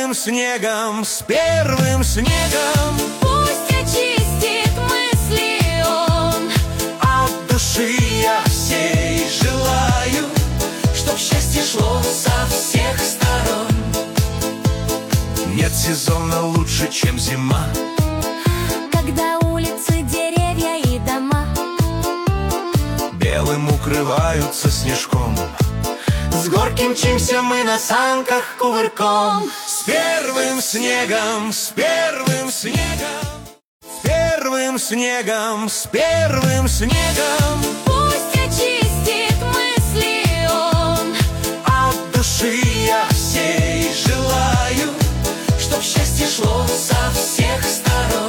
первым снегом, с первым снегом. Пусть очистит мысли он. От души я всей желаю, чтоб счастье шло со всех сторон. Нет сезона лучше, чем зима, Когда улицы, деревья и дома белым укрываются снежком. С горки мчимся мы на санках кувырком. С первым снегом, с первым снегом, с первым снегом, с первым снегом. Пусть очистит мысли он. От души я всей желаю, чтоб счастье шло со всех сторон.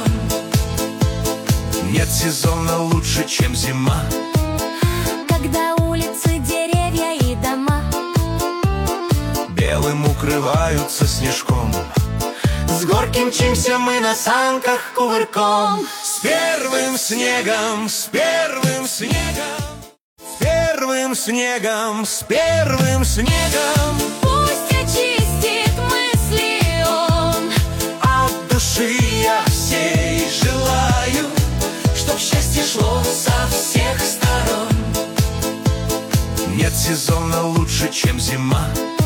Нет сезона лучше, чем зима, Когда улицы, деревья и дома белым укрываются снежком. С горки мчимся мы на санках кувырком. С первым снегом, с первым снегом, с первым снегом, с первым снегом. Пусть очистит мысли он. От души я всей желаю, чтоб счастье шло со всех сторон. Нет сезона лучше, чем зима,